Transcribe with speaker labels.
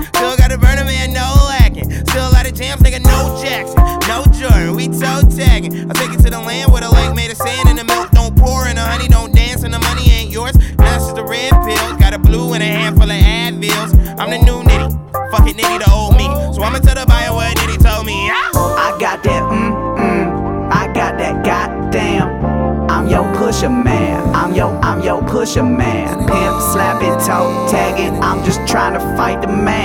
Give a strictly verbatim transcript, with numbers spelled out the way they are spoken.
Speaker 1: Still got a burner, man, no lacking. Still a lot of jams, nigga, no Jackson, no Jordan, we toe tagging. I take it to the land where the lake made of sand and the milk don't pour and the honey don't dance and the money ain't yours. Now it's just a red pill, got a blue and a handful of Advils. I'm the new nitty, fuck it nitty, the old me. So I'ma tell the buyer what nitty told me.
Speaker 2: I got that mm mm, I got that goddamn. I'm your pusher man, I'm your, I'm your pusher man. Pimp, slapping, toe tagging, I'm just trying to fight the man.